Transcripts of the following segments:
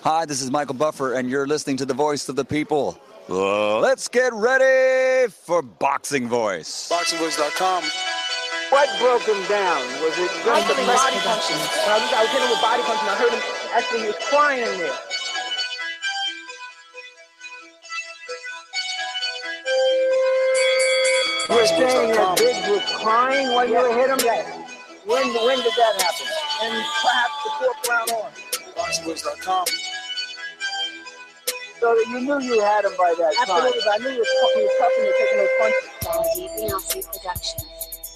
Hi, this is Michael Buffer, and you're listening to the voice of the people. Let's get ready for Boxing Voice. BoxingVoice.com. What broke him down? Was it just the body punching? I was hitting him with body punching. I heard him actually, he was crying there. You were saying that Biggs was crying when you hit him? Yes. When did that happen? And perhaps the fourth round on. BoxingVoice.com. So that you knew you had him by that time. Absolutely, but I knew he was tough and he was taking those punches. Beyonce Productions.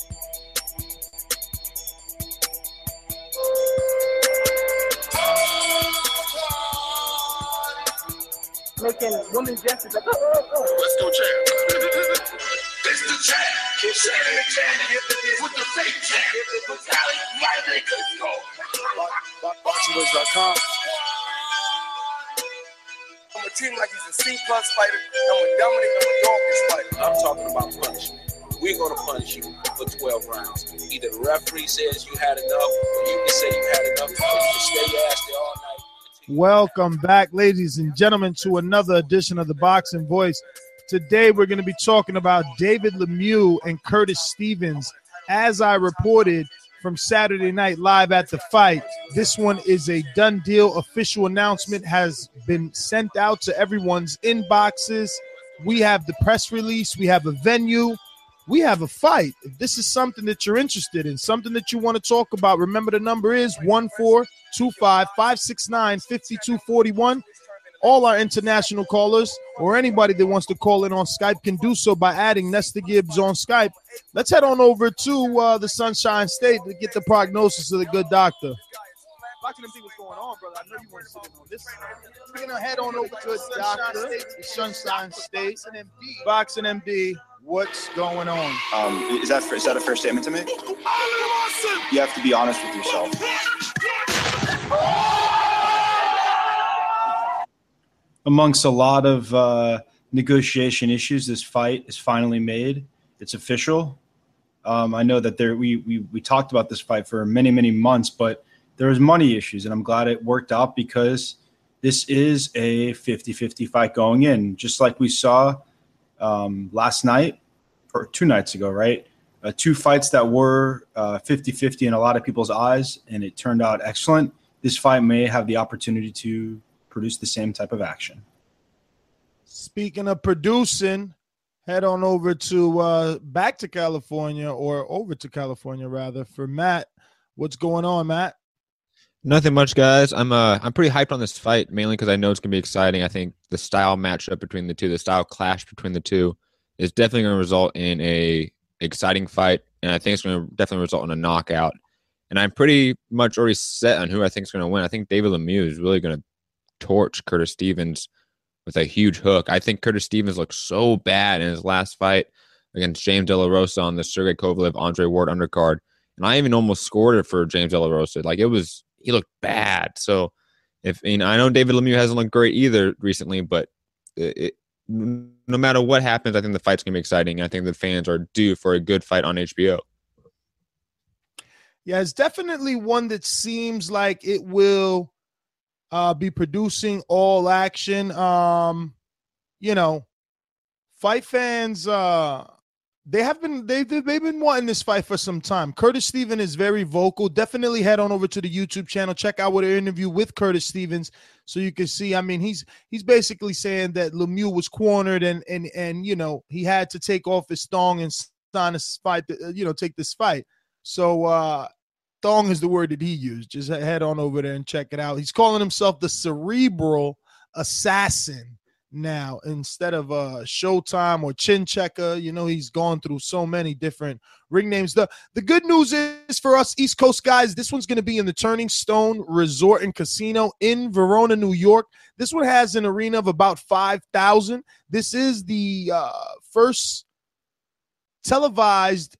Making women gestures like, oh. Let's go, champ. This the champ. Keep saying the champ. With the fake champ. With Alex Riley. Let's go. BoxingVoice.com. I'm a team like he's a C-plus fighter. I'm a dominant, I'm a dog fighter. I'm talking about punishment. We're going to punish you for 12 rounds. Either the referee says you had enough, or you can say you had enough, or you can stay your ass there all night. Welcome back, ladies and gentlemen, to another edition of the Boxing Voice. Today, we're going to be talking about David Lemieux and Curtis Stevens. As I reported from Saturday Night Live at the fight, this one is a done deal. Official announcement has been sent out to everyone's inboxes. We have the press release. We have a venue. We have a fight. If this is something that you're interested in, something that you want to talk about, remember the number is 1-425-569-5241. All our international callers or anybody that wants to call in on Skype can do so by adding Nestor Gibbs on Skype. Let's head on over to the Sunshine State to get the prognosis of the good doctor. Boxing MD, what's going on, brother? I know you want to sit in on this. We're going to head on over to the doctor, the Sunshine State. Boxing MD, what's going on? Is that a fair statement to make? You have to be honest with yourself. Amongst a lot of negotiation issues, this fight is finally made. It's official. I know that we talked about this fight for many, many months, but there was money issues, and I'm glad it worked out because this is a 50-50 fight going in, just like we saw last night or 2 nights ago, right? 2 fights that were 50-50 in a lot of people's eyes, and it turned out excellent. This fight may have the opportunity to produce the same type of action. Speaking of producing, head on over to back to California, or over to California rather, for Matt. What's going on, Matt? Nothing much, guys. I'm pretty hyped on this fight, mainly because I know it's going to be exciting. I think the style matchup between the two, the style clash between the two, is definitely going to result in a exciting fight, and I think it's going to definitely result in a knockout. And I'm pretty much already set on who I think is going to win. I think David Lemieux is really going to torch Curtis Stevens with a huge hook. I think Curtis Stevens looked so bad in his last fight against James De La Rosa on the Sergey Kovalev, Andre Ward undercard, and I even almost scored it for James De La Rosa. He looked bad. So I know David Lemieux hasn't looked great either recently, but no matter what happens, I think the fight's going to be exciting. I think the fans are due for a good fight on HBO. Yeah, it's definitely one that seems like it will be producing all action. Fight fans, they've been wanting this fight for some time. Curtis Stevens is very vocal. Definitely head on over to the YouTube channel. Check out an interview with Curtis Stevens so you can see. I mean, he's basically saying that Lemieux was cornered and he had to take off his thong and sign this fight. Take this fight. So thong is the word that he used. Just head on over there and check it out. He's calling himself the Cerebral Assassin now instead of Showtime or Chin Checker. He's gone through so many different ring names. The good news is for us East Coast guys, this one's going to be in the Turning Stone Resort and Casino in Verona, New York. This one has an arena of about 5,000. This is the first televised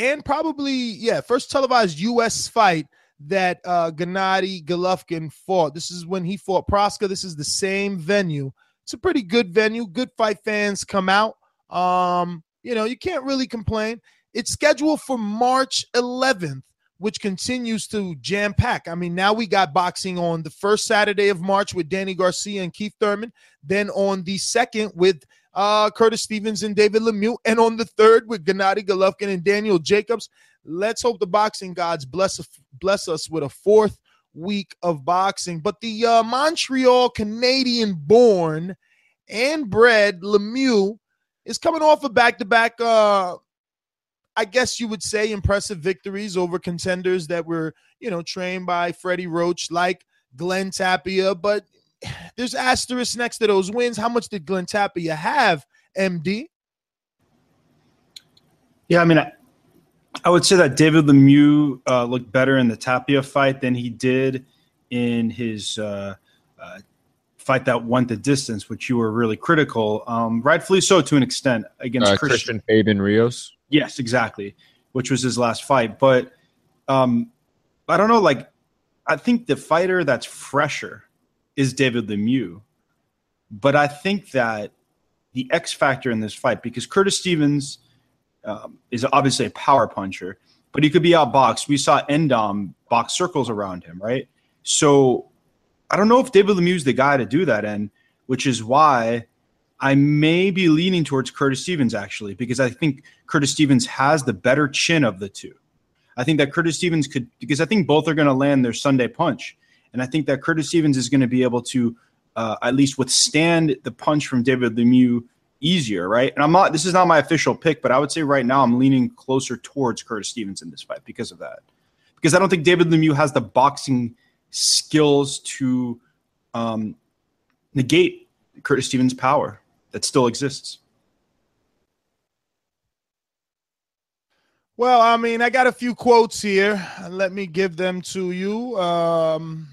U.S. fight that Gennady Golovkin fought. This is when he fought Proska. This is the same venue. It's a pretty good venue. Good fight fans come out. You can't really complain. It's scheduled for March 11th which continues to jam pack. I mean, now we got boxing on the first Saturday of March with Danny Garcia and Keith Thurman, then on the second with Curtis Stevens and David Lemieux, and on the third with Gennady Golovkin and Daniel Jacobs. Let's hope the boxing gods bless us with a fourth week of boxing. But the Montreal Canadian-born and bred Lemieux is coming off a back-to-back, I guess you would say, impressive victories over contenders that were, trained by Freddie Roach, like Glenn Tapia. But there's asterisks next to those wins. How much did Glenn Tapia have, MD? Yeah, I mean, I would say that David Lemieux looked better in the Tapia fight than he did in his fight that went the distance, which you were really critical, rightfully so to an extent, against Christian Fabian Rios. Yes, exactly, which was his last fight. But I don't know, I think the fighter that's fresher is David Lemieux. But I think that the X factor in this fight, because Curtis Stevens is obviously a power puncher, but he could be outboxed. We saw Endom box circles around him, right? So I don't know if David Lemieux is the guy to do that, and which is why I may be leaning towards Curtis Stevens, actually, because I think Curtis Stevens has the better chin of the two. I think that Curtis Stevens could, because I think both are going to land their Sunday punch. And I think that Curtis Stevens is going to be able to at least withstand the punch from David Lemieux easier, right? And this is not my official pick, but I would say right now I'm leaning closer towards Curtis Stevens in this fight because of that. Because I don't think David Lemieux has the boxing skills to negate Curtis Stevens' power that still exists. Well, I mean, I got a few quotes here. Let me give them to you. And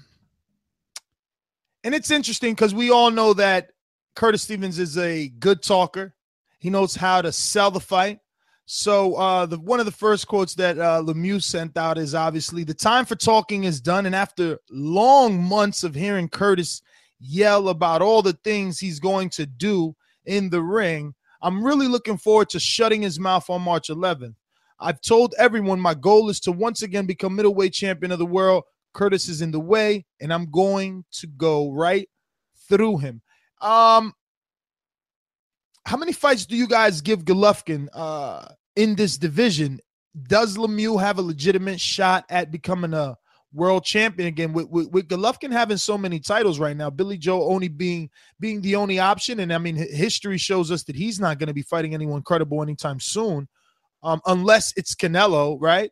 it's interesting because we all know that Curtis Stevens is a good talker. He knows how to sell the fight. So one of the first quotes that Lemieux sent out is obviously, "The time for talking is done." And after long months of hearing Curtis yell about all the things he's going to do in the ring, I'm really looking forward to shutting his mouth on March 11th. I've told everyone my goal is to once again become middleweight champion of the world. Curtis is in the way, and I'm going to go right through him. How many fights do you guys give Golovkin in this division? Does Lemieux have a legitimate shot at becoming a world champion again? With Golovkin having so many titles right now, Billy Joe only being the only option, and I mean, history shows us that he's not going to be fighting anyone credible anytime soon, unless it's Canelo, right?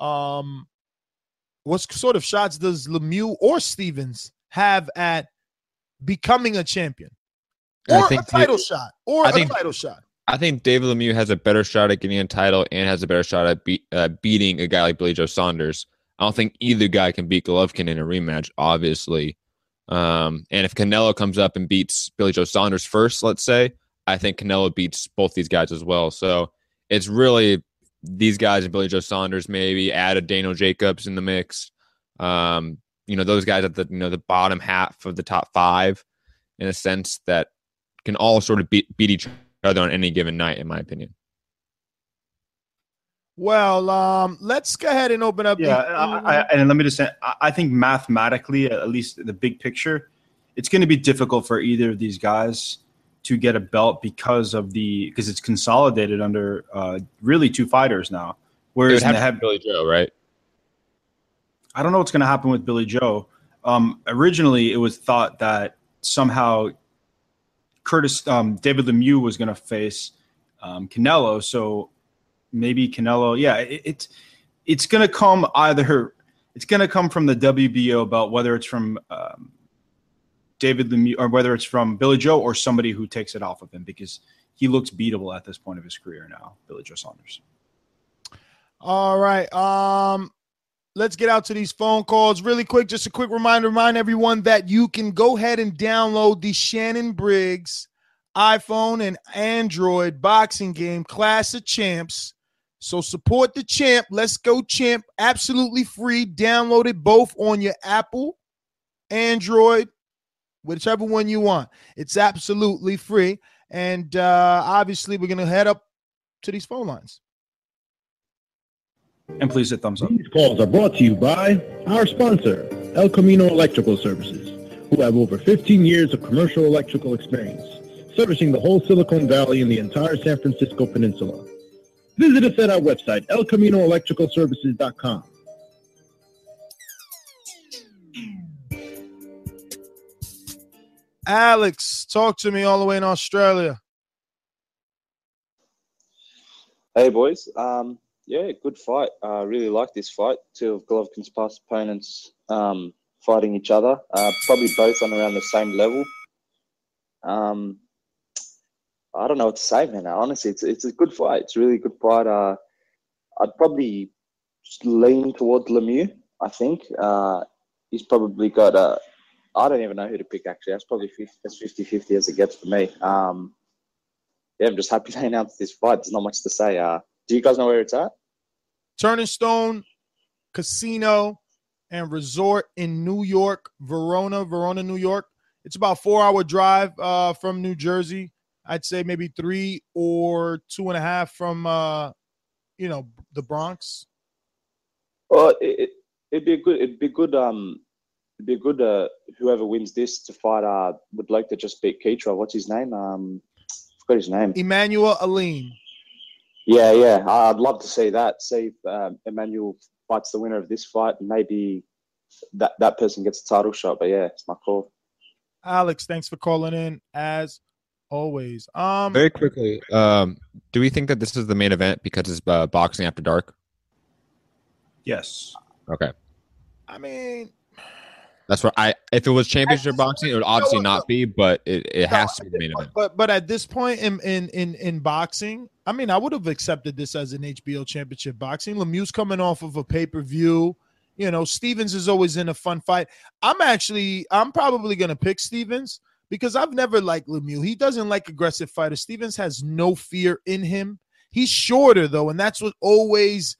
What sort of shots does Lemieux or Stevens have at becoming a champion? Or a title shot. I think David Lemieux has a better shot at getting a title and has a better shot at beating a guy like Billy Joe Saunders. I don't think either guy can beat Golovkin in a rematch, obviously. And if Canelo comes up and beats Billy Joe Saunders first, let's say, I think Canelo beats both these guys as well. So it's really these guys and Billy Joe Saunders, maybe add a Daniel Jacobs in the mix. Those guys at the bottom half of the top five, in a sense, that can all sort of beat each other on any given night, in my opinion. Well, let's go ahead and open up. And let me just say, I think mathematically, at least the big picture, it's going to be difficult for either of these guys to get a belt because it's consolidated under really two fighters now. Whereas they have Billy Joe, right? I don't know what's going to happen with Billy Joe. Originally, it was thought that somehow David Lemieux was going to face Canelo. So maybe Canelo. Yeah, it's going to come it's going to come from the WBO belt, whether it's from David Lemieux or whether it's from Billy Joe or somebody who takes it off of him, because he looks beatable at this point of his career now, Billy Joe Saunders. All right. Let's get out to these phone calls really quick. Just a quick reminder, remind everyone that you can go ahead and download the Shannon Briggs iPhone and Android boxing game, Clash of Champs. So support the champ. Let's go, champ. Absolutely free. Download it both on your Apple, Android, whichever one you want. It's absolutely free. And obviously, we're going to head up to these phone lines. And please hit thumbs up. These calls are brought to you by our sponsor, El Camino Electrical Services, who have over 15 years of commercial electrical experience, servicing the whole Silicon Valley and the entire San Francisco Peninsula. Visit us at our website, elcaminoelectricalservices.com. Alex, talk to me all the way in Australia. Hey, boys. Yeah, good fight. I really like this fight. Two of Golovkin's past opponents fighting each other. Probably both on around the same level. I don't know what to say, man. Honestly, it's a good fight. It's a really good fight. I'd probably lean towards Lemieux, I think. He's probably got I don't even know who to pick, actually. That's probably 50-50 as it gets for me. Yeah, I'm just happy they announced this fight. There's not much to say. Do you guys know where it's at? Turning Stone Casino and Resort in New York, Verona, New York. It's about a 4-hour drive from New Jersey. I'd say maybe 3 or 2.5 from, the Bronx. Well, it'd be good. Whoever wins this to fight. Would like to just beat Keitra. What's his name? Forgot his name. Emmanuel Aline. Yeah. I'd love to see that. See if Emmanuel fights the winner of this fight, and maybe that person gets a title shot. But yeah, it's my call. Alex, thanks for calling in as always. Very quickly, do we think that this is the main event because it's boxing after dark? Yes. Okay. I mean, that's what if it was championship boxing, it would obviously not be, but it has to be the main event. But at this point in boxing, I mean, I would have accepted this as an HBO championship boxing. Lemieux's coming off of a pay-per-view. Stevens is always in a fun fight. I'm probably going to pick Stevens because I've never liked Lemieux. He doesn't like aggressive fighters. Stevens has no fear in him. He's shorter, though, and that's what always,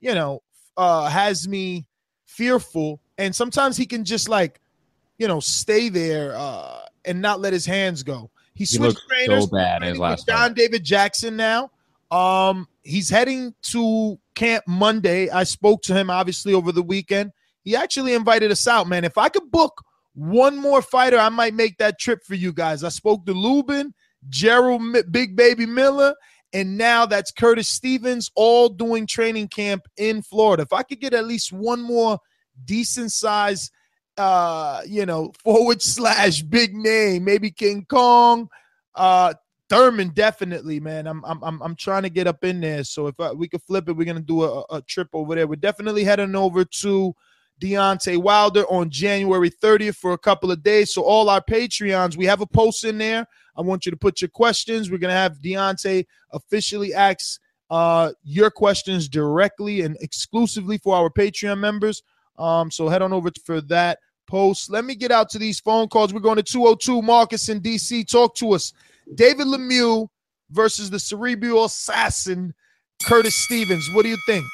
has me fearful. And sometimes he can just stay there and not let his hands go. He switched trainers. So bad in his last John David Jackson now. He's heading to camp Monday. I spoke to him obviously over the weekend. He actually invited us out, man. If I could book one more fighter, I might make that trip for you guys. I spoke to Lubin, Gerald Big Baby Miller, and now that's Curtis Stevens, all doing training camp in Florida. If I could get at least one more decent size, / big name, maybe King Kong, Thurman, definitely, man. I'm trying to get up in there. So if we could flip it, we're gonna do a trip over there. We're definitely heading over to Deontay Wilder on January 30th for a couple of days. So all our Patreons, we have a post in there. I want you to put your questions. We're gonna have Deontay officially ask your questions directly and exclusively for our Patreon members. So head on over for that post. Let me get out to these phone calls. We're going to 202 Marcus in DC. Talk to us. David Lemieux versus the cerebral assassin, Curtis Stevens. What do you think?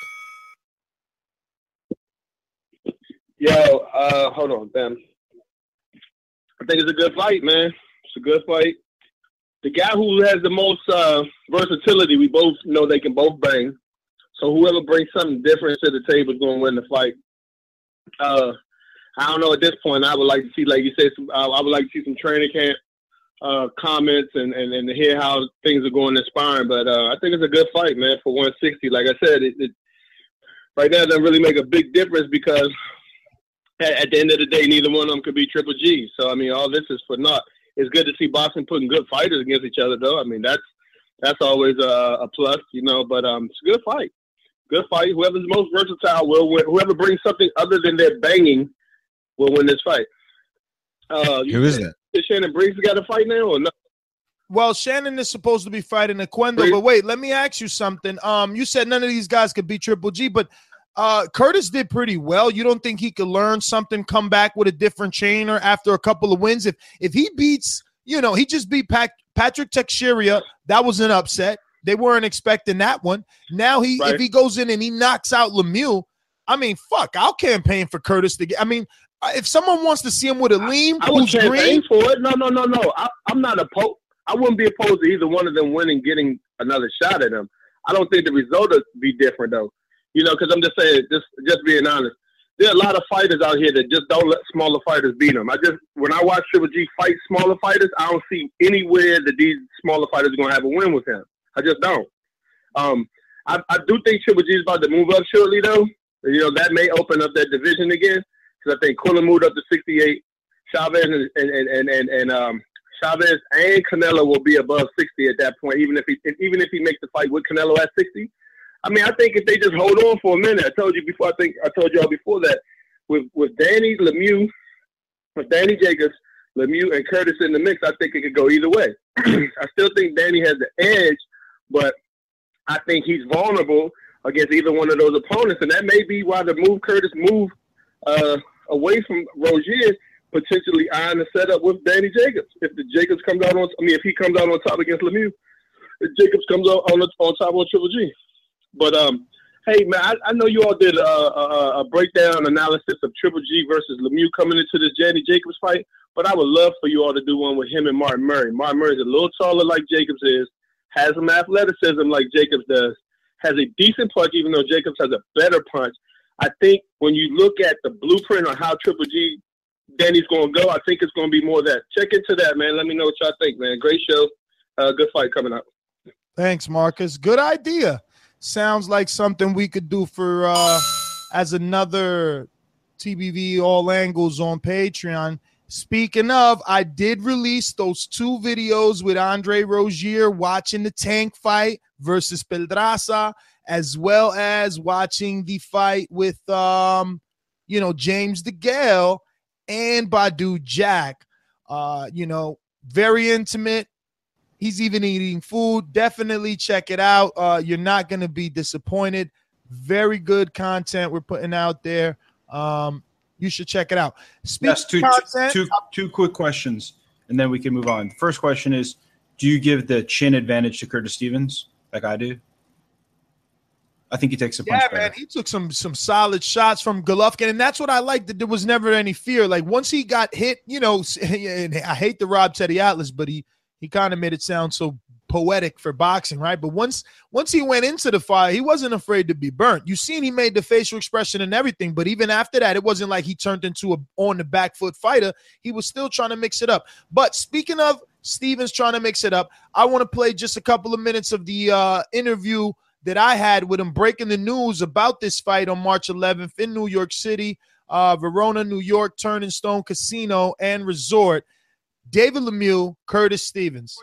Yo, hold on, Ben. I think it's a good fight, man. It's a good fight. The guy who has the most versatility, we both know they can both bang. So whoever brings something different to the table is going to win the fight. I don't know at this point. I would like to see, like you said, I would like to see some training camp comments and to hear how things are going in sparring. But I think it's a good fight, man, for 160. Like I said, it right now it doesn't really make a big difference because at the end of the day, neither one of them could be Triple G. So, I mean, all this is for naught. It's good to see boxing putting good fighters against each other, though. I mean, that's always a plus, but it's a good fight. Good fight. Whoever's most versatile will win. Whoever brings something other than their banging will win this fight. Who is that? Is Shannon Briggs got a fight now or not? Well, Shannon is supposed to be fighting Oquendo, but wait, let me ask you something. You said none of these guys could beat Triple G, but Curtis did pretty well. You don't think he could learn something, come back with a different trainer after a couple of wins? If he beats, he just beat Patrick Teixeira, that was an upset. They weren't expecting that one. Now if he goes in and he knocks out Lemieux, I mean, fuck, I'll campaign for Curtis to get. I mean, if someone wants to see him with a lean, I would campaign for it. No. I'm not opposed. I wouldn't be opposed to either one of them winning, getting another shot at him. I don't think the result would be different though. You know, because I'm just saying, just being honest. There are a lot of fighters out here that just don't let smaller fighters beat them. When I watch Triple G fight smaller fighters, I don't see anywhere that these smaller fighters are going to have a win with him. I just don't. I do think Triple G is about to move up shortly, though. You know, that may open up that division again, because I think Quillen moved up to 68. Chavez and Chavez and Canelo will be above 60 at that point, even if he makes the fight with Canelo at 60. I mean, I think if they just hold on for a minute, I told y'all before that, with Danny Lemieux, with Danny Jacobs, Lemieux, and Curtis in the mix, I think it could go either way. I still think Danny has the edge, but I think he's vulnerable against either one of those opponents, and that may be why Curtis move away from Rozier, potentially eyeing the setup with Danny Jacobs. If he comes out on top against Lemieux, if Jacobs comes out on top on Triple G. But hey man, I know you all did a breakdown analysis of Triple G versus Lemieux coming into this Danny Jacobs fight, but I would love for you all to do one with him and Martin Murray. Martin Murray is a little taller like Jacobs is, has some athleticism like Jacobs does, has a decent punch even though Jacobs has a better punch. I think when you look at the blueprint on how Triple G Danny's going to go, I think it's going to be more of that. Check into that, man. Let me know what y'all think, man. Great show. Good fight coming up. Thanks, Marcus. Good idea. Sounds like something we could do for as another TBV All Angles on Patreon. Speaking of, I did release those 2 videos with Andre Rozier watching the Tank fight versus Pedraza, as well as watching the fight with James DeGale and Badu Jack. Very intimate. He's even eating food. Definitely check it out. You're not going to be disappointed. Very good content we're putting out there. You should check it out. Yes, two quick questions, and then we can move on. The first question is, do you give the chin advantage to Curtis Stevens like I do? I think he takes a punch better. Man, he took some solid shots from Golovkin, and that's what I liked, that there was never any fear. Like, once he got hit, and I hate to rob Teddy Atlas, but he kind of made it sound so poetic for boxing, right? But once he went into the fight, he wasn't afraid to be burnt. You seen he made the facial expression and everything, but even after that, it wasn't like he turned into a on the back foot fighter. He was still trying to mix it up. But speaking of Stevens trying to mix it up, I want to play just a couple of minutes of the interview that I had with him breaking the news about this fight on March 11th in New York City, Verona, New York, Turn and Stone Casino and Resort. David Lemieux, Curtis Stevens.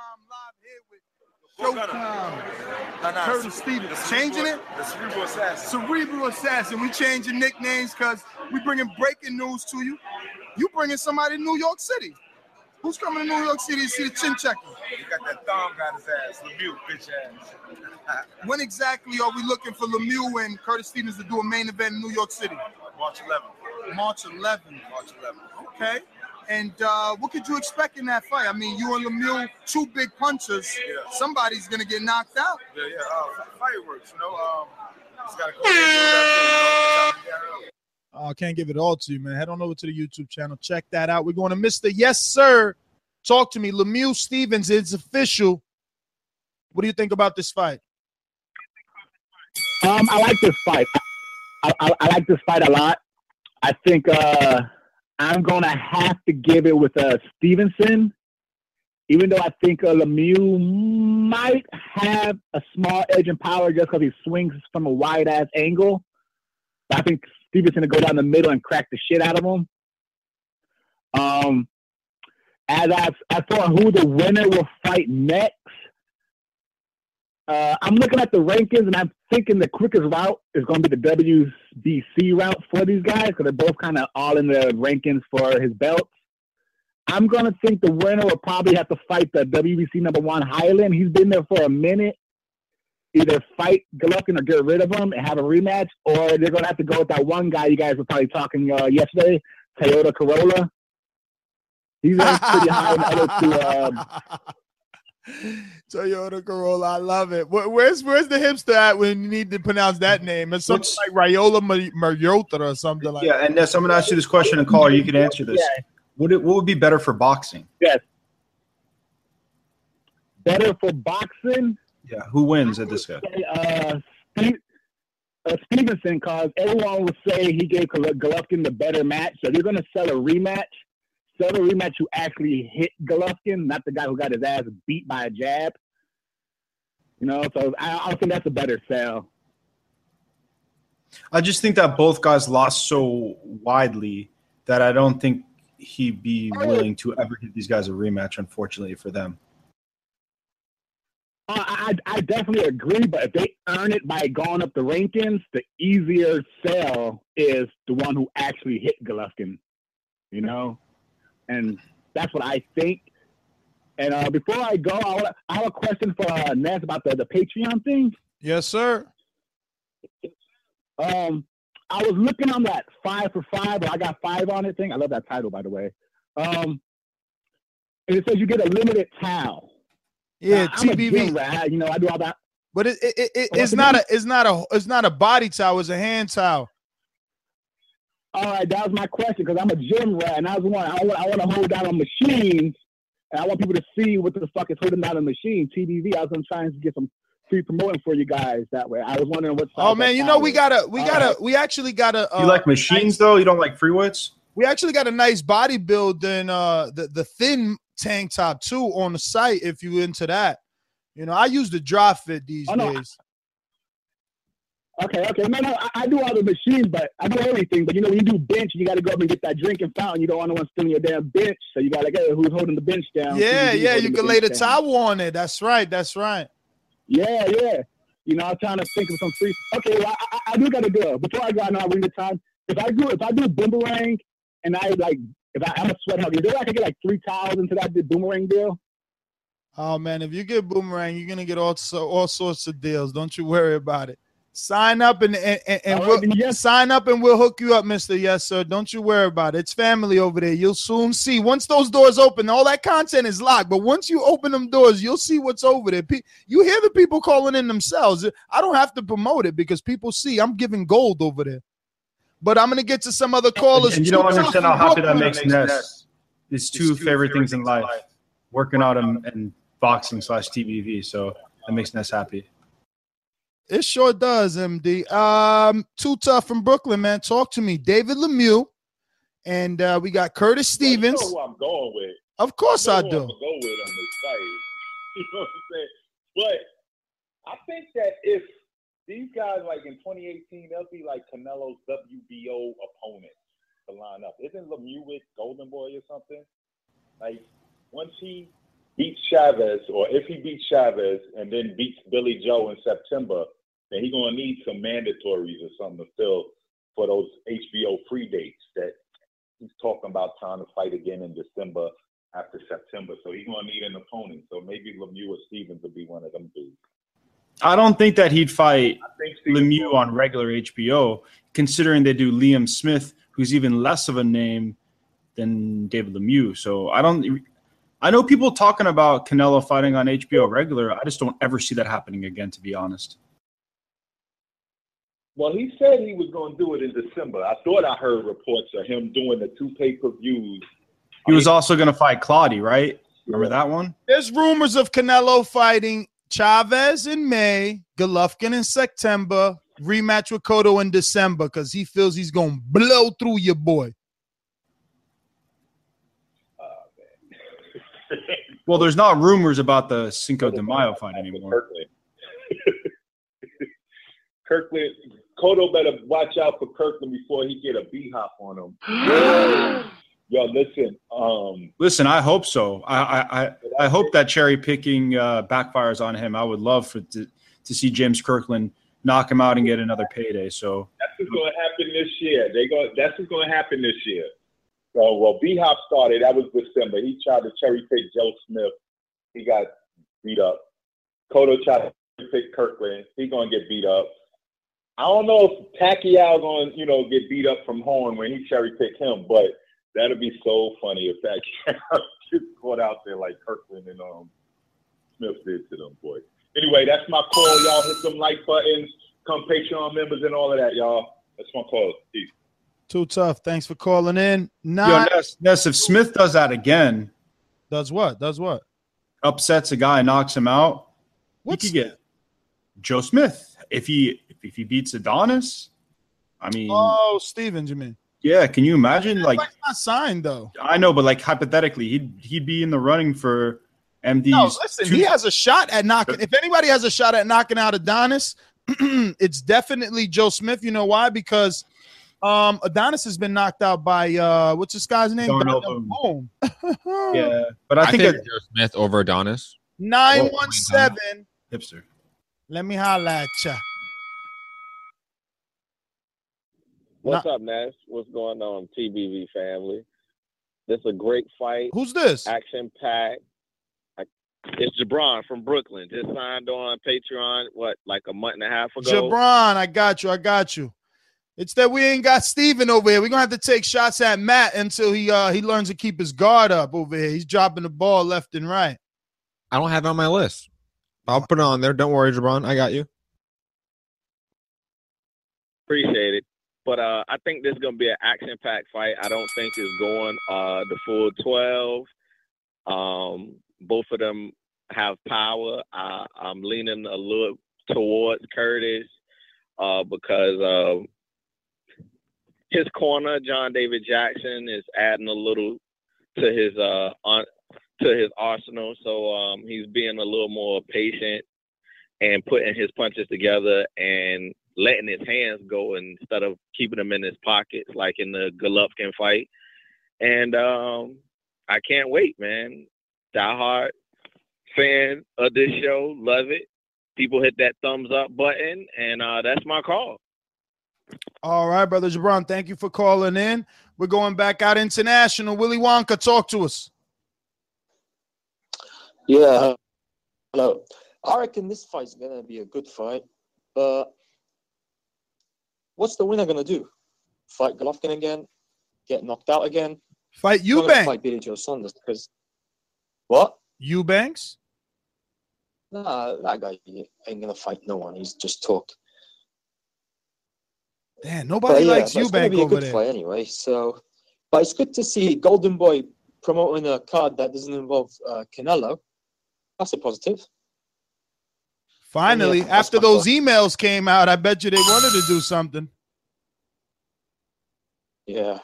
Showtime. Curtis Stevens. Changing it? The Cerebral Assassin. Cerebral Assassin. We changing nicknames because we bringing breaking news to you. You bringing somebody to New York City. Who's coming to New York City to see the chin checker? He got that thumb got his ass. Lemieux, bitch ass. When exactly are we looking for Lemieux and Curtis Stevens to do a main event in New York City? March 11th. March 11th. March 11th. Okay. And what could you expect in that fight? I mean, you and Lemieux, 2 big punchers. Yeah. Somebody's going to get knocked out. Yeah. Fireworks, Just got to go. I can't give it all to you, man. Head on over to the YouTube channel. Check that out. We're going to Mr. Yes, Sir. Talk to me. Lemieux Stevens, it's official. What do you think about this fight? I like this fight. I like this fight a lot. I think I'm going to have to give it with Stevenson, even though I think Lemieux might have a small edge in power just because he swings from a wide-ass angle. But I think Stevenson will go down the middle and crack the shit out of him. As for who the winner will fight next, I'm looking at the rankings, and I'm thinking the quickest route is going to be the WBC route for these guys because they're both kind of all in the rankings for his belts. I'm going to think the winner will probably have to fight the WBC #1 Highland. He's been there for a minute. Either fight Golovkin or get rid of him and have a rematch, or they're going to have to go with that one guy you guys were probably talking yesterday, Toyota Corolla. He's pretty high in the other two. Toyota Corolla, I love it. Where's the hipster at when you need to pronounce that name? It's something like Raiola Mariota or something like that. Yeah, and someone asked you this question, and caller, you can answer this. Yeah. What would be better for boxing? Yes. Better for boxing? Yeah, who wins at this guy? Stevenson, because everyone will say he gave Golovkin the better match. So they're going to sell a rematch. Sell a rematch who actually hit Golovkin, not the guy who got his ass beat by a jab. You know, so I think that's a better sell. I just think that both guys lost so widely that I don't think he'd be willing to ever give these guys a rematch, unfortunately for them. I definitely agree, but if they earn it by going up the rankings, the easier sell is the one who actually hit Golovkin, you know? And that's what I think. And before I go, I have a question for Ness about the Patreon thing. Yes, sir. I was looking on that 5 for 5, or I got 5 on it thing. I love that title, by the way. And it says you get a limited towel. Yeah, I'm TBV. a gym rat, you know, I do all that. But it's not a body towel. It's a hand towel. All right, that was my question because I'm a gym rat, and I want to hold down on machines, and I want people to see what the fuck is holding down a machine. TBV. I was trying to get some free promoting for you guys that way. I was wondering what. Oh man, you know we actually gotta. You like machines though? You don't like free weights? We actually got a nice bodybuilding, the thin tank top too on the site. If you into that, you know I use the dry fit these days. Okay. No, I do all the machines, but I do everything. But you know, when you do bench, you got to go up and get that drinking fountain. You don't want no one stealing your damn bench, so you got to get who's holding the bench down. Yeah, you can lay the towel on it. That's right. Yeah. You know, I'm trying to think of some free. Okay, well, I do got to go. Before I go, I know I'm the time. If I do boomerang, and I'm a sweat hugger, do I can get like 3 towels into that boomerang deal? Oh man, if you get boomerang, you're gonna get all sorts of deals. Don't you worry about it. Sign up and we'll hook you up, Mr. Yes, sir. Don't you worry about it. It's family over there. You'll soon see. Once those doors open, all that content is locked. But once you open them doors, you'll see what's over there. You hear the people calling in themselves. I don't have to promote it because people see I'm giving gold over there. But I'm going to get to some other callers. And you don't understand how happy that makes Ness. His two favorite things in life, working out and boxing / TBV. So that makes Ness happy. It sure does, MD. Too Tough from Brooklyn, man. Talk to me. David Lemieux. And we got Curtis Stevens. You know who I'm going with. Of course I do. I'm going to go with on this site. You know what I'm saying? But I think that if these guys, like in 2018, they'll be like Canelo's WBO opponent to line up. Isn't Lemieux with Golden Boy or something? Like, once he beats Chavez, or if he beats Chavez and then beats Billy Joe in September, then he's going to need some mandatories or something to fill for those HBO free dates that he's talking about trying to fight again in December after September. So he's going to need an opponent. So maybe Lemieux or Stevens will be one of them dudes. I don't think that he'd fight Lemieux on regular HBO, considering they do Liam Smith, who's even less of a name than David Lemieux. So I know people talking about Canelo fighting on HBO regular. I just don't ever see that happening again, to be honest. Well, he said he was going to do it in December. I thought I heard reports of him doing the 2 pay-per-views. He was also going to fight Claudio, right? Remember that one? There's rumors of Canelo fighting Chavez in May, Golovkin in September, rematch with Cotto in December because he feels he's going to blow through your boy. Well, there's not rumors about the Cinco de Mayo fight anymore. Kirkland, Cotto better watch out for Kirkland before he get a B-hop on him. Yo, listen. Listen, I hope so. I hope that cherry picking backfires on him. I would love to see James Kirkland knock him out and get another payday. So that's what's going to happen this year. That's what's going to happen this year. So, well, B-Hop started. That was December. He tried to cherry-pick Joe Smith. He got beat up. Cotto tried to pick Kirkland. He's going to get beat up. I don't know if Pacquiao going to, get beat up from Horn when he cherry-picked him, but that'll be so funny if Pacquiao gets caught out there like Kirkland and Smith did to them, boy. Anyway, that's my call. Y'all hit some like buttons. Come Patreon members and all of that, y'all. That's my call. Peace. Too Tough. Thanks for calling in. Ness, if Smith does that again. Does what? Upsets a guy, knocks him out. He could get Joe Smith. if he beats Adonis, I mean, Oh, Stevens, you mean? yeah. Can you imagine? Like, Fight's not signed though. I know, but like hypothetically, he'd be in the running for MD's. No, listen, he has a shot at knocking. If anybody has a shot at knocking out Adonis, it's definitely Joe Smith. You know why? Because Adonis has been knocked out by what's this guy's name? Darnell Boom. Yeah, but I think Joe Smith over Adonis. 917. Hipster. Let me holla at ya. What's up, Nash? What's going on, TBV family? This is a great fight. Who's this? Action packed. It's Jabron from Brooklyn. Just signed on Patreon, like a month and a half ago? Jabron, I got you. It's that we ain't got Steven over here. We're going to have to take shots at Matt until he learns to keep his guard up over here. He's dropping the ball left and right. I don't have it on my list. I'll put it on there. Don't worry, Jabron. I got you. Appreciate it. But I think this is going to be an action-packed fight. I don't think it's going the full 12. Both of them have power. I'm leaning a little towards Curtis because his corner, John David Jackson, is adding a little to his arsenal. So he's being a little more patient and putting his punches together and letting his hands go instead of keeping them in his pockets like in the Golovkin fight. And I can't wait, man. Diehard fan of this show. Love it. People hit that thumbs up button, and that's my call. All right, Brother Jabron, thank you for calling in. We're going back out international. Willy Wonka, talk to us. Yeah, hello. I reckon this fight's going to be a good fight, but what's the winner going to do? Fight Golovkin again? Get knocked out again? Fight Eubanks? Fight Billy Joe Saunders because what? Eubanks? Nah, that guy ain't going to fight no one. He's just talk. Damn, nobody likes Eubank over over there. It's going to be a good there. fight anyway. So, but it's good to see Golden Boy promoting a card that doesn't involve Canelo. That's a positive. Finally, Yeah, after those emails came out, I bet you they wanted to do something. Yeah.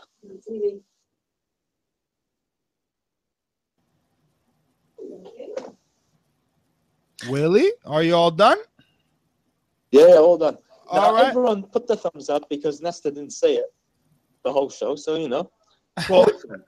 Willie, are you all done? Yeah, all done. Now, All right. everyone put the thumbs up because Nesta didn't say it the whole show, so you know. Well,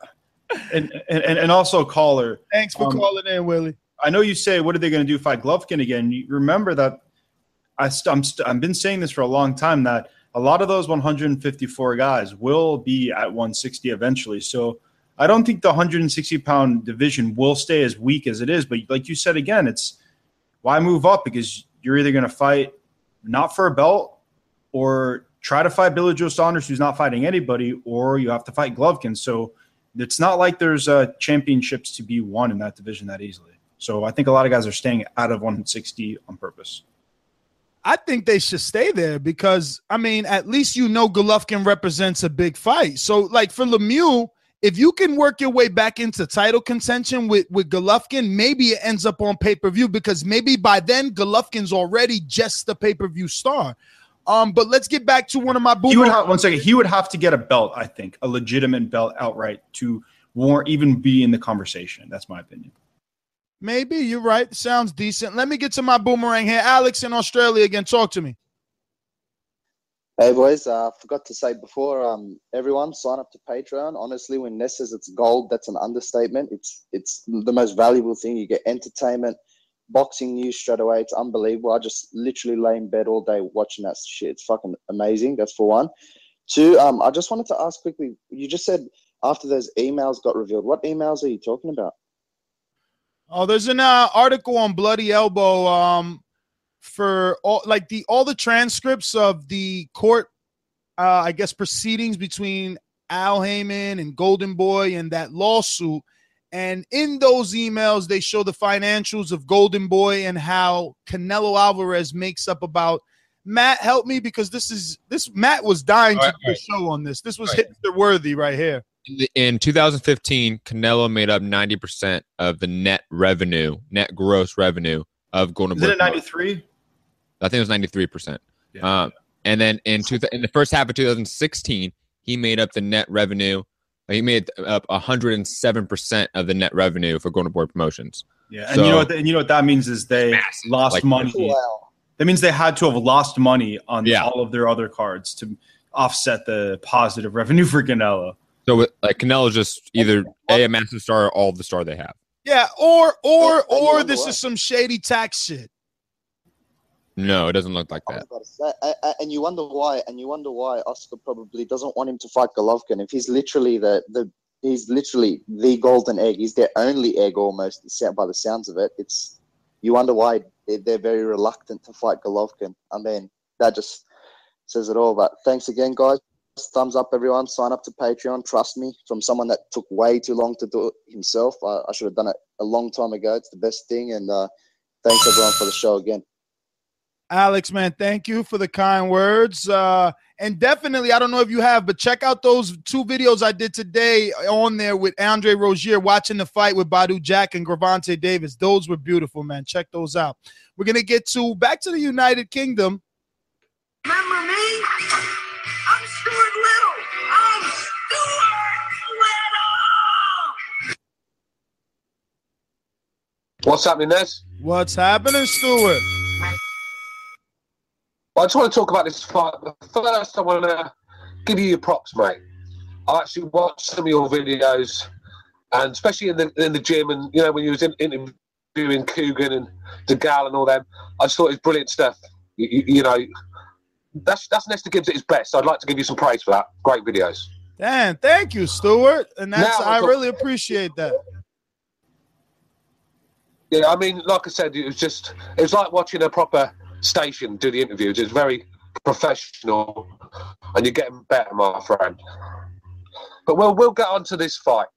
and also caller. Thanks for calling in, Willie. I know you say, what are they going to do? Fight Golovkin again? You remember that I've been saying this for a long time that a lot of those 154 guys will be at 160 eventually. So I don't think the 160-pound division will stay as weak as it is. But like you said again, it's why move up? Because you're either going to fight not for a belt or try to fight Billy Joe Saunders, who's not fighting anybody, or you have to fight Golovkin. So it's not like there's championships to be won in that division that easily. So I think a lot of guys are staying out of 160 on purpose. I think they should stay there because, I mean, at least you know Golovkin represents a big fight. So, like, for Lemieux, if you can work your way back into title contention with Golovkin, maybe it ends up on pay-per-view because maybe by then Golovkin's already just the pay-per-view star. But let's get back to one of my He would have to get a belt, I think, a legitimate belt outright to even be in the conversation. That's my opinion. Maybe you're right. Sounds decent. Let me get to my boomerang here. Alex in Australia again. Talk to me. Hey boys, forgot to say before, everyone sign up to Patreon. Honestly, when Ness says it's gold, that's an understatement. It's the most valuable thing. You get entertainment, boxing news straight away. It's unbelievable. I just literally lay in bed all day watching that shit. It's fucking amazing. That's for one. Two, I just wanted to ask quickly. You just said after those emails got revealed. What emails are you talking about? Oh, there's an article on Bloody Elbow for all the transcripts of the court, I guess, proceedings between Al Heyman and Golden Boy and that lawsuit. And in those emails, they show the financials of Golden Boy and how Canelo Alvarez makes up about. Matt, help me because Matt was dying to do a show on this. This was hipster worthy right here. In 2015, Canelo made up 90% of the net gross revenue of Golden Boy. Is it 93? I think it was 93%. And then in the first half of 2016, he made up the net revenue. He made up 107% of the net revenue for Golden Boy Promotions. Yeah, and you know what that means is they lost money. Wow. That means they had to have lost money on all of their other cards to offset the positive revenue for Canelo. So like Canelo's just either a massive star or all of the star they have. Yeah, or this is some shady tax shit. No, it doesn't look like that. And you wonder why. And you wonder why Oscar probably doesn't want him to fight Golovkin. If he's literally he's literally the golden egg. He's their only egg almost, by the sounds of it. You wonder why they're very reluctant to fight Golovkin. I mean, that just says it all. But thanks again, guys. Thumbs up, everyone. Sign up to Patreon. Trust me, from someone that took way too long to do it himself. I should have done it a long time ago. It's the best thing. And thanks, everyone, for the show again. Alex, man, thank you for the kind words. And definitely, I don't know if you have, but check out those 2 videos I did today on there with Andre Rozier watching the fight with Badu Jack and Gervonta Davis. Those were beautiful, man. Check those out. We're going to get back to the United Kingdom. Remember me? I'm Stuart Little. I'm Stuart Little. What's happening, Nez? What's happening, Stuart? I just want to talk about this fight. First, I want to give you your props, mate. I actually watched some of your videos, and especially in the gym, and when you was interviewing Coogan and DeGal and all them, I just thought it was brilliant stuff. That's Nesta Gibbs at his best. I'd like to give you some praise for that. Great videos. Dan, thank you, Stuart, and I really appreciate that. Yeah, I mean, like I said, it was like watching a proper station do the interviews. It's very professional, and you're getting better, my friend. But we'll get on to this fight.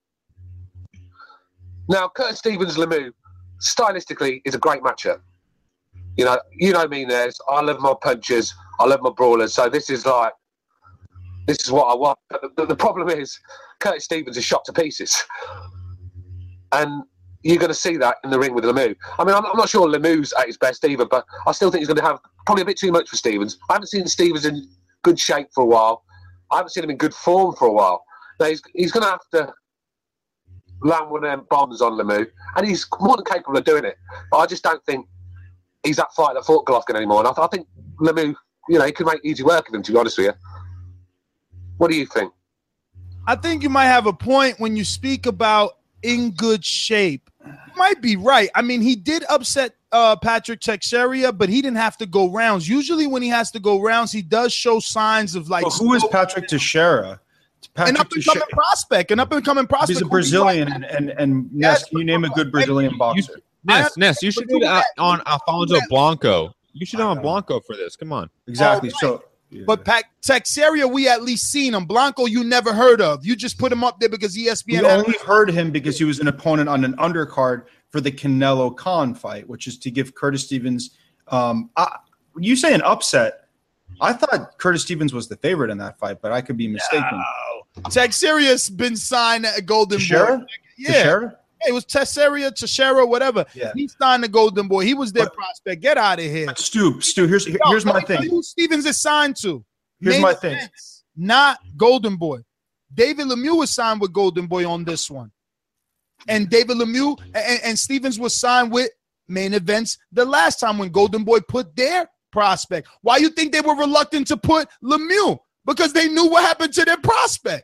Now, Curtis Stevens-Lemieux, stylistically, is a great matchup. You know me, Nez. I love my punchers. I love my brawlers. So this is what I want. But the problem is, Curtis Stevens is shot to pieces. And you're going to see that in the ring with Lemieux. I mean, I'm not sure Lemieux's at his best either, but I still think he's going to have probably a bit too much for Stevens. I haven't seen Stevens in good shape for a while. I haven't seen him in good form for a while. Now, he's going to have to land one of them bombs on Lemieux, and he's more than capable of doing it. But I just don't think he's that fighter that fought Golovkin anymore. And I think Lemieux, he could make easy work of him, to be honest with you. What do you think? I think you might have a point when you speak about in good shape. You might be right. I mean, he did upset Patrick Teixeira, but he didn't have to go rounds. Usually when he has to go rounds, he does show signs of like... Well, who is Patrick Teixeira? An up-and-coming prospect. He's a Brazilian, and Ness, can you name a good Brazilian boxer? Ness, you should do that on Alfonso Blanco. You should on Blanco for this. Come on. Exactly. So... But Teixeira, we at least seen him. Blanco, you never heard of. You just put him up there because ESPN. We only heard him because he was an opponent on an undercard for the Canelo Khan fight, which is to give Curtis Stevens. You say an upset. I thought Curtis Stevens was the favorite in that fight, but I could be mistaken. No. Teixeira's been signed at Golden Boy. Yeah. Teixeira? It was Teixeira, whatever. Yeah. He signed the Golden Boy. He was their prospect. Get out of here. Stu, here's my thing. Who Stevens is signed to? Here's my thing. Not Golden Boy. David Lemieux was signed with Golden Boy on this one. And David Lemieux and Stevens was signed with Main Events the last time when Golden Boy put their prospect. Why you think they were reluctant to put Lemieux? Because they knew what happened to their prospect.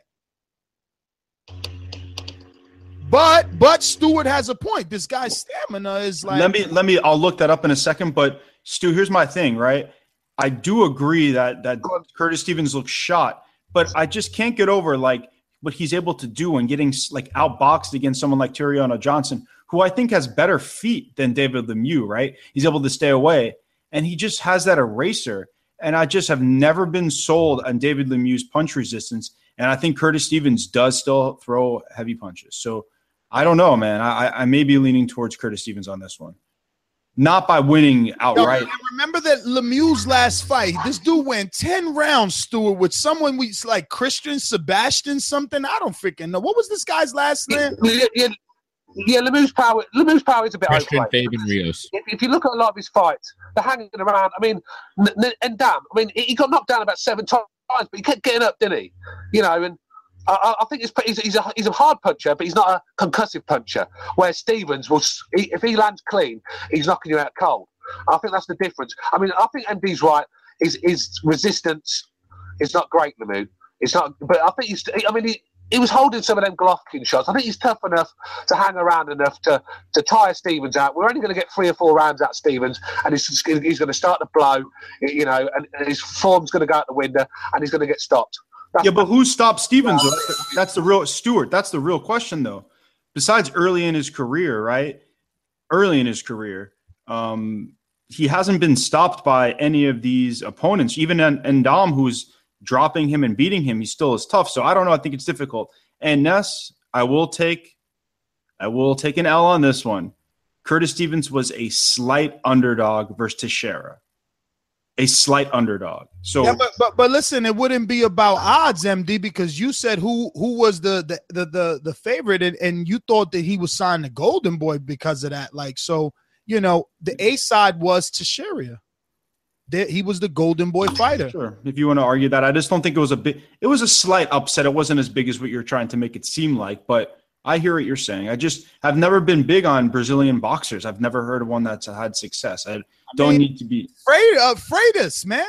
But Stewart has a point. This guy's stamina is like. Let me. I'll look that up in a second. But Stu, here's my thing, right? I do agree that Curtis Stevens looks shot, but I just can't get over like what he's able to do when getting like outboxed against someone like Tyrion Johnson, who I think has better feet than David Lemieux. Right? He's able to stay away, and he just has that eraser. And I just have never been sold on David Lemieux's punch resistance. And I think Curtis Stevens does still throw heavy punches. So. I don't know, man. I may be leaning towards Curtis Stevens on this one. Not by winning outright. Yo, remember that Lemieux's last fight, this dude went 10 rounds, Stuart, with someone like Christian Sebastian something. I don't freaking know. What was this guy's last name? Yeah, Lemieux's power is a bit Christian overrated. Fabian Rios. If you look at a lot of his fights, they're hanging around. I mean, and damn, I mean, he got knocked down about 7 times, but he kept getting up, didn't he? You know, and I think he's a hard puncher, but he's not a concussive puncher. Where Stevens if he lands clean, he's knocking you out cold. I think that's the difference. I mean, I think MD's right. His resistance is not great, Lemieux. It's not, but I think he was holding some of them Golovkin shots. I think he's tough enough to hang around enough to tire Stevens out. We're only going to get 3 or 4 rounds out of Stevens, and he's going to start to blow, you know, and his form's going to go out the window, and he's going to get stopped. But who stopped Stevens? That's the real Stuart. That's the real question, though. Besides early in his career, right? Early in his career, he hasn't been stopped by any of these opponents. Even Ndam, who's dropping him and beating him, he still is tough. So I don't know. I think it's difficult. And Ness, I will take an L on this one. Curtis Stevens was a slight underdog versus Teixeira. A slight underdog. So yeah, but listen, it wouldn't be about odds, MD, because you said who was the favorite, and you thought that he was signed to Golden Boy because of that. Like, so, you know, the A side was Teixeira. He was the Golden Boy fighter. Sure, if you want to argue that, I just don't think it was it was a slight upset. It wasn't as big as what you're trying to make it seem like, but I hear what you're saying. I've never been big on Brazilian boxers. I've never heard of one that's had success. I don't need to be Freitas, man.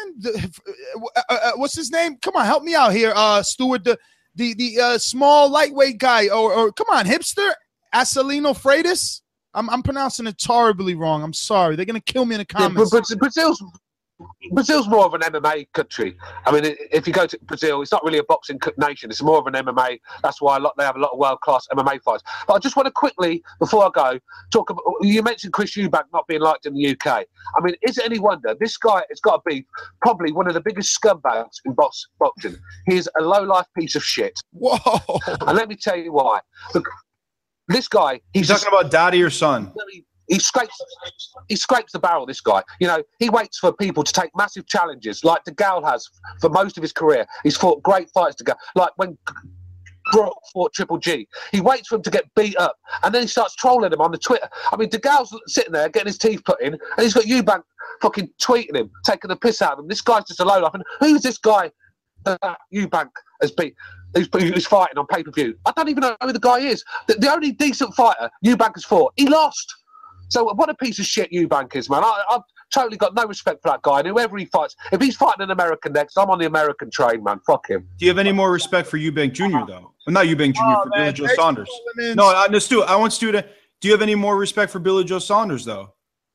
What's his name? Come on, help me out here, Stuart. The small lightweight guy, or come on, hipster Acelino Freitas. I'm pronouncing it terribly wrong. I'm sorry. They're gonna kill me in the comments. Yeah, Brazil's more of an MMA country. I mean, if you go to Brazil, it's not really a boxing nation. It's more of an MMA. That's why they have a lot of world-class MMA fights. But I just want to quickly, before I go, talk about, you mentioned Chris Eubank not being liked in the UK. I mean, is it any wonder? This guy has got to be probably one of the biggest scumbags in boxing. He's a low-life piece of shit. Whoa. And let me tell you why. Look, this guy... He's talking about daddy or son? He scrapes the barrel, this guy. You know, he waits for people to take massive challenges like DeGale has for most of his career. He's fought great fights to go. Like when Brock fought Triple G. He waits for him to get beat up, and then he starts trolling him on the Twitter. I mean, DeGale's sitting there getting his teeth put in, and he's got Eubank fucking tweeting him, taking the piss out of him. This guy's just a low-life. And who's this guy that Eubank has beat? Who's fighting on pay-per-view? I don't even know who the guy is. The only decent fighter Eubank has fought, he lost. So what a piece of shit Eubank is, man. I've totally got no respect for that guy. And whoever he fights, if he's fighting an American next, I'm on the American train, man. Fuck him. Do you have any more respect for Eubank Jr., though? Well, not Eubank Jr., for Billy Joe Saunders. No, Stu, I want Stu to... Do you have any more respect for Billy Joe Saunders, though?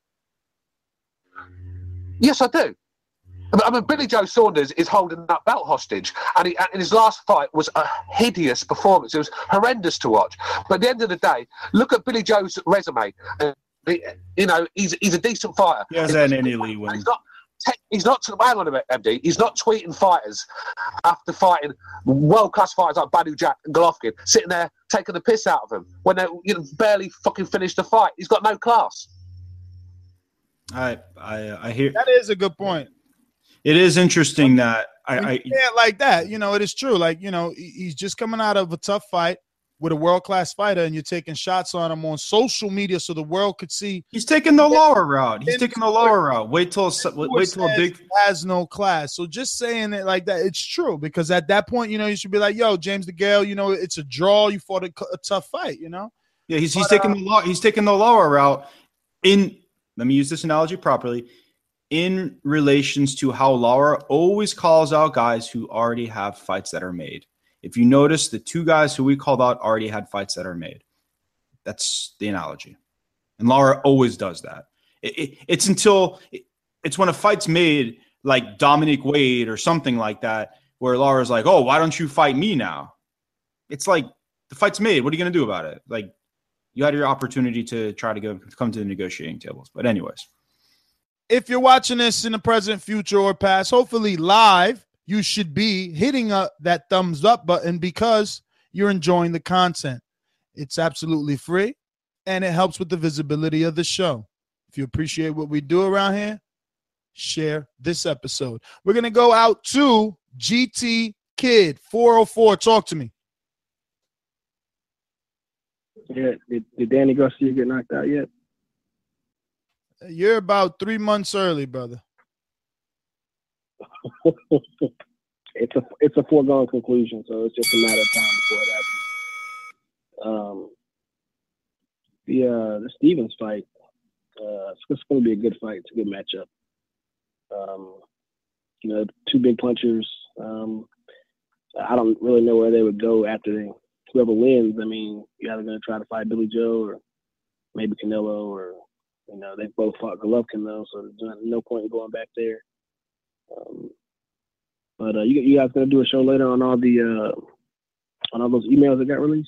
Yes, I do. I mean, Billy Joe Saunders is holding that belt hostage, and his last fight was a hideous performance. It was horrendous to watch. But at the end of the day, look at Billy Joe's resume. You know, he's a decent fighter. He hasn't had any leeway. He's not. Hang on a minute, MD. He's not tweeting fighters after fighting world-class fighters like Badu Jack and Golovkin, sitting there taking the piss out of him when they barely fucking finished the fight. He's got no class. I hear that is a good point. It is interesting that I can't like that. You know, it is true. Like, you know, he's just coming out of a tough fight with a world-class fighter, and you're taking shots on him on social media so the world could see. He's taking the lower route. Wait till a big has no class. So just saying it like that, it's true, because at that point, you know, you should be like, yo, James DeGale, you know, it's a draw. You fought a tough fight, you know? Yeah, he's taking the lower route. Let me use this analogy properly. In relations to how Lara always calls out guys who already have fights that are made. If you notice, the two guys who we called out already had fights that are made. That's the analogy. And Lara always does that. It's when a fight's made, like Dominic Wade or something like that, where Lara's like, oh, why don't you fight me now? It's like, the fight's made. What are you going to do about it? Like, you had your opportunity to try to come to the negotiating tables. But anyways. If you're watching this in the present, future, or past, hopefully live, you should be hitting that thumbs up button because you're enjoying the content. It's absolutely free, and it helps with the visibility of the show. If you appreciate what we do around here, share this episode. We're going to go out to GT Kid 404. Talk to me. Yeah. Did Danny Garcia get knocked out yet? You're about 3 months early, brother. It's a foregone conclusion, so it's just a matter of time before it happens. The Stevens fight, it's going to be a good fight. It's a good matchup. Two big punchers. I don't really know where they would go after whoever wins. I mean, you're either going to try to fight Billy Joe or maybe Canelo, or they both fought Golovkin though, so there's no point in going back there. But you guys going to do a show later on all those emails that got released?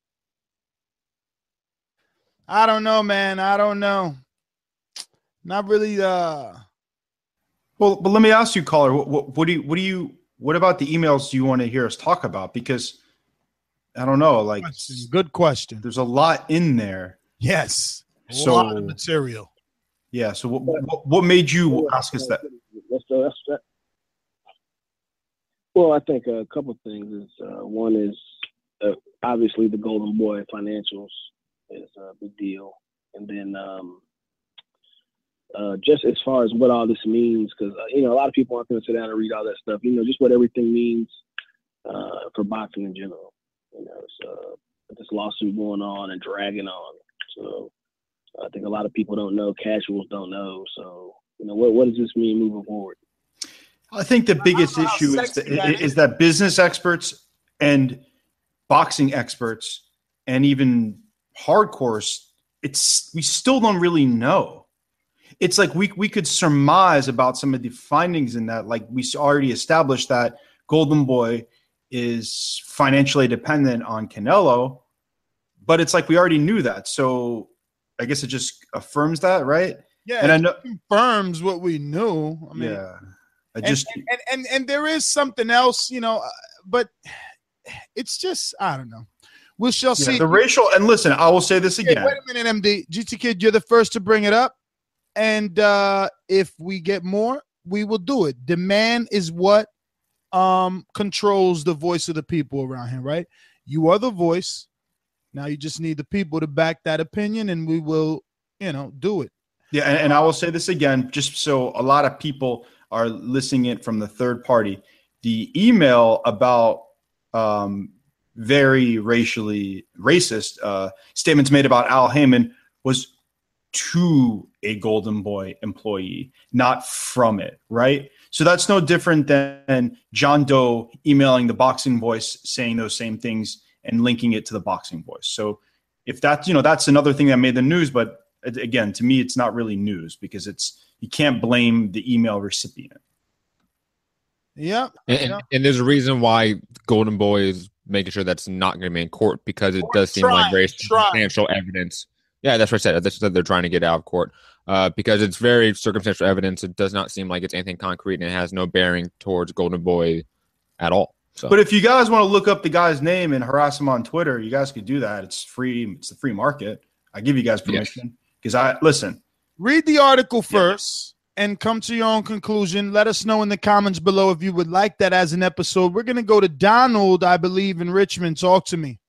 I don't know, man. I don't know. Not really. Well, but let me ask you, caller. What about the emails do you want to hear us talk about? Because I don't know. Like, good question. There's a lot in there. Yes, a lot of material. Yeah. So what made you ask us that? Well, I think a couple of things is one is obviously the Golden Boy financials is a big deal, and then just as far as what all this means, because a lot of people aren't going to sit down and read all that stuff. Just what everything means for boxing in general. So this lawsuit going on and dragging on. So I think a lot of people don't know. Casuals don't know. So what does this mean moving forward? I think the biggest issue is that business experts and boxing experts and even hardcores, we still don't really know. It's like we could surmise about some of the findings in that. Like we already established that Golden Boy is financially dependent on Canelo, but it's like we already knew that. So I guess it just affirms that, right? Yeah, and I know confirms what we knew. I mean, yeah. And there is something else, but it's just, I don't know. We shall see. The racial, and listen, I will say this again. Wait a minute, MD. GT Kid, you're the first to bring it up. And if we get more, we will do it. Demand is what controls the voice of the people around here, right? You are the voice. Now you just need the people to back that opinion, and we will, do it. Yeah, and I will say this again, just so a lot of people are listening in from the third party. The email about very racially racist statements made about Al Heyman was to a Golden Boy employee, not from it, right? So that's no different than John Doe emailing the Boxing Voice saying those same things and linking it to the Boxing Voice. So if that's, that's another thing that made the news, but again, to me, it's not really news because you can't blame the email recipient. Yeah. And there's a reason why Golden Boy is making sure that's not going to be in court, because it does seem like very circumstantial evidence. Yeah, that's what I said. That's what they're trying to get out of court because it's very circumstantial evidence. It does not seem like it's anything concrete, and it has no bearing towards Golden Boy at all. So. But if you guys want to look up the guy's name and harass him on Twitter, you guys could do that. It's free. It's the free market. I give you guys permission because listen. Read the article first and come to your own conclusion. Let us know in the comments below if you would like that as an episode. We're going to go to Donald, I believe, in Richmond. Talk to me.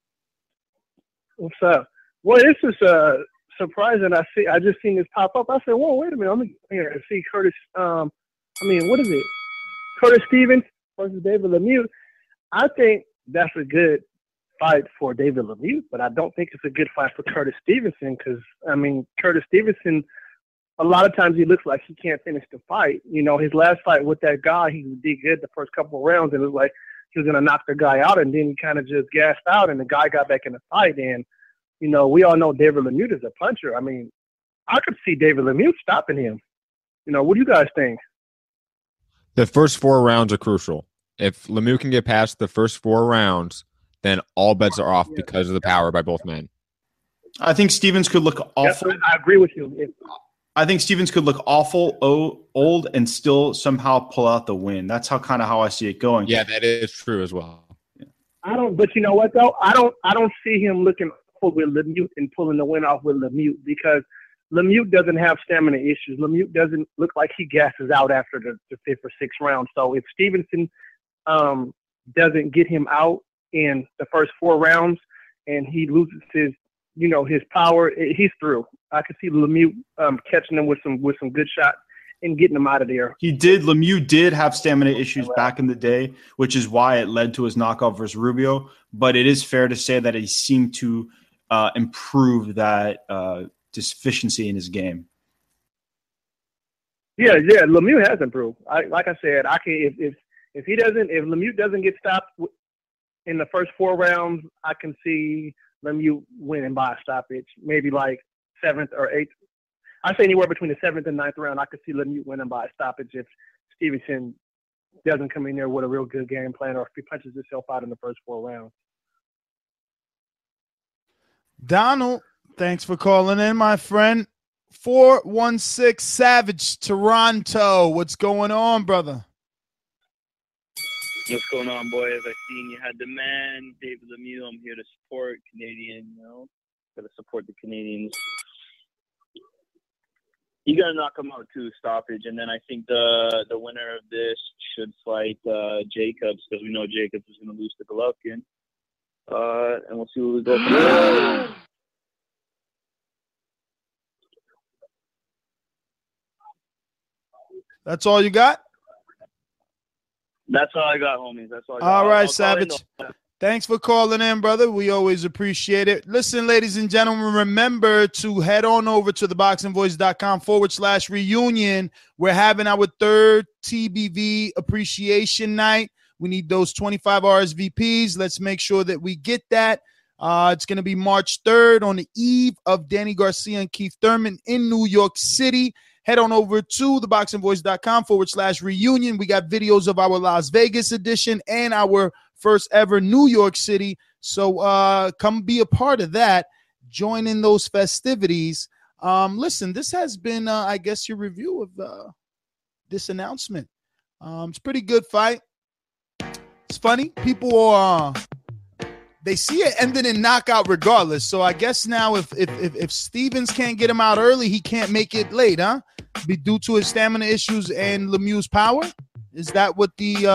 What's up? Well, this is surprising. I just seen this pop up. I said, "Whoa, wait a minute! I'm going here and see Curtis. What is it? Curtis Stevens versus David Lemieux." I think that's a good fight for David Lemieux, but I don't think it's a good fight for Curtis Stevenson because Curtis Stevenson, a lot of times he looks like he can't finish the fight. His last fight with that guy, he did good the first couple of rounds, and it was like he was going to knock the guy out, and then he kind of just gassed out, and the guy got back in the fight. And we all know David Lemieux is a puncher. I could see David Lemieux stopping him. What do you guys think? The first 4 rounds are crucial. If Lemieux can get past the first 4 rounds, then all bets are off because of the power by both men. I think Stevens could look awful. Yes, I agree with you. I think Stevens could look awful, old, and still somehow pull out the win. That's how I see it going. Yeah, that is true as well. But you know what though? I don't see him looking awful with Lemieux and pulling the win off with Lemieux because Lemieux doesn't have stamina issues. Lemieux doesn't look like he gasses out after the 5th or 6th round. So if Stevenson doesn't get him out in the first 4 rounds and he loses his his power, he's through. I could see Lemieux catching him with some good shots and getting him out of there. Lemieux did have stamina issues back in the day, which is why it led to his knockout versus Rubio. But it is fair to say that he seemed to improve that deficiency in his game. Yeah. Lemieux has improved. Like I said, if Lemieux doesn't get stopped in the first 4 rounds, I can see Lemieux winning by a stoppage, maybe like 7th or 8th. I say anywhere between the 7th and 9th round. I could see Lemieux winning by a stoppage if Stevenson doesn't come in there with a real good game plan, or if he punches himself out in the first 4 rounds. Donald, thanks for calling in, my friend. 416 Savage, Toronto. What's going on, brother? What's going on, boys? I seen you had the man, David Lemieux. I'm here to support Canadian, got to support the Canadians. You got to knock him out too, stoppage. And then I think the winner of this should fight Jacobs, because we know Jacobs is going to lose to Golovkin. And we'll see what we go from there. That's all you got? That's all I got, homies. That's all I got. All right, I'll Savage. Thanks for calling in, brother. We always appreciate it. Listen, ladies and gentlemen, remember to head on over to theboxingvoice.com/reunion. We're having our 3rd TBV appreciation night. We need those 25 RSVPs. Let's make sure that we get that. It's going to be March 3rd on the eve of Danny Garcia and Keith Thurman in New York City. Head on over to theboxingvoice.com/reunion. We got videos of our Las Vegas edition and our first ever New York City. So come be a part of that. Join in those festivities. Listen, this has been, I guess, your review of this announcement. It's a pretty good fight. It's funny. People they see it ending in knockout regardless. So I guess now if Stevens can't get him out early, he can't make it late, huh? Be due to his stamina issues and Lemieux's power? Is that what the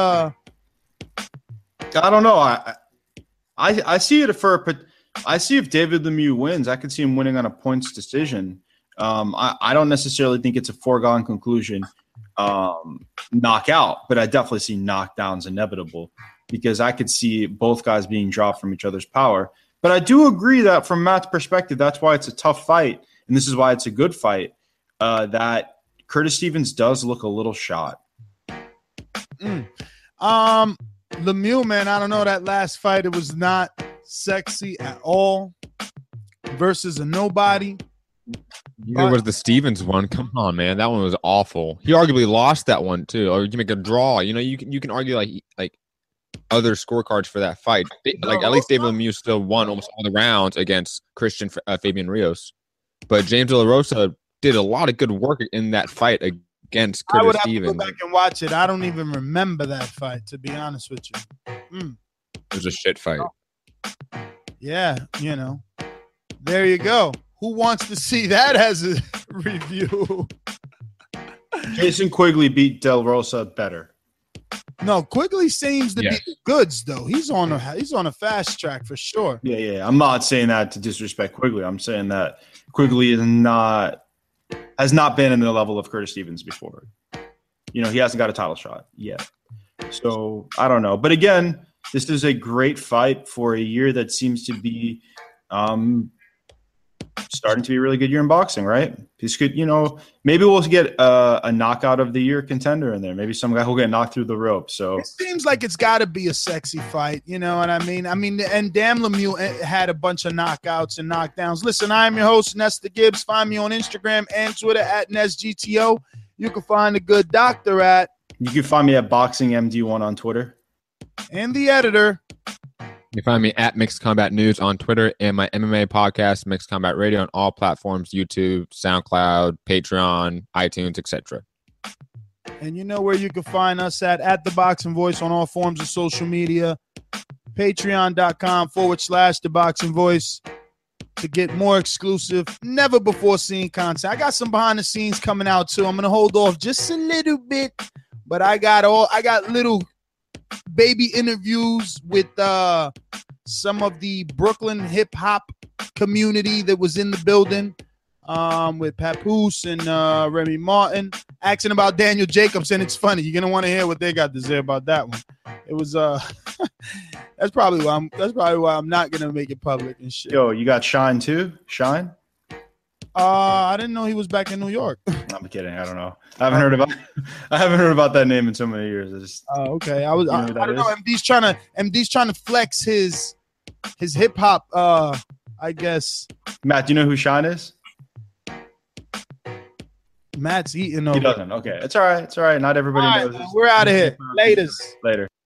I don't know. I see it I see if David Lemieux wins, I could see him winning on a points decision. I don't necessarily think it's a foregone conclusion knockout, but I definitely see knockdowns inevitable, because I could see both guys being dropped from each other's power. But I do agree that from Matt's perspective, that's why it's a tough fight, and this is why it's a good fight, that Curtis Stevens does look a little shot. Lemieux, man, I don't know, that last fight, it was not sexy at all versus a nobody. Neither was the Stevens one. Come on, man. That one was awful. He arguably lost that one too. Or you can make a draw. You can argue like other scorecards for that fight. Like at least David Lemieux still won almost all the rounds against Christian Fabian Rios. But James De La Rosa did a lot of good work in that fight against Curtis I would have Stevens. to go back and watch it. I don't even remember that fight, to be honest with you. It was a shit fight. Yeah, there you go. Who wants to see that as a review? Jason Quigley beat Del Rosa better. No, Quigley seems to be the goods, though. He's on a fast track for sure. Yeah. I'm not saying that to disrespect Quigley. I'm saying that Quigley has not been in the level of Curtis Stevens before. He hasn't got a title shot yet. So I don't know. But again, this is a great fight for a year that seems to be starting to be a really good year in boxing, right? This could, maybe we'll get a knockout of the year contender in there. Maybe some guy will get knocked through the rope. So it seems like it's got to be a sexy fight. You know what I mean? And damn, Lemieux had a bunch of knockouts and knockdowns. Listen, I am your host, Nesta Gibbs. Find me on Instagram and Twitter at NestGTO. You can find a good doctor at. You can find me at BoxingMD1 on Twitter. And the editor. You can find me at Mixed Combat News on Twitter and my MMA podcast, Mixed Combat Radio, on all platforms: YouTube, SoundCloud, Patreon, iTunes, etc. And you know where you can find us at The Boxing Voice on all forms of social media. Patreon.com/The Boxing Voice to get more exclusive, never before seen content. I got some behind the scenes coming out too. I'm gonna hold off just a little bit, but I got little baby interviews with some of the Brooklyn hip hop community that was in the building, with Papoose and Remy Martin, asking about Daniel Jacobs, and it's funny. You're gonna want to hear what they got to say about that one. It was that's probably why I'm not gonna make it public and shit. Yo, you got Shine too? Shine? I didn't know he was back in New York. I'm kidding. I don't know. I haven't heard about that name in so many years. Okay. I don't know. MD's trying to flex his hip hop. I guess. Matt, do you know who Shine is? Matt's eating over. He doesn't. Okay, it's all right. It's all right. Not everybody knows. We're out of here. Later.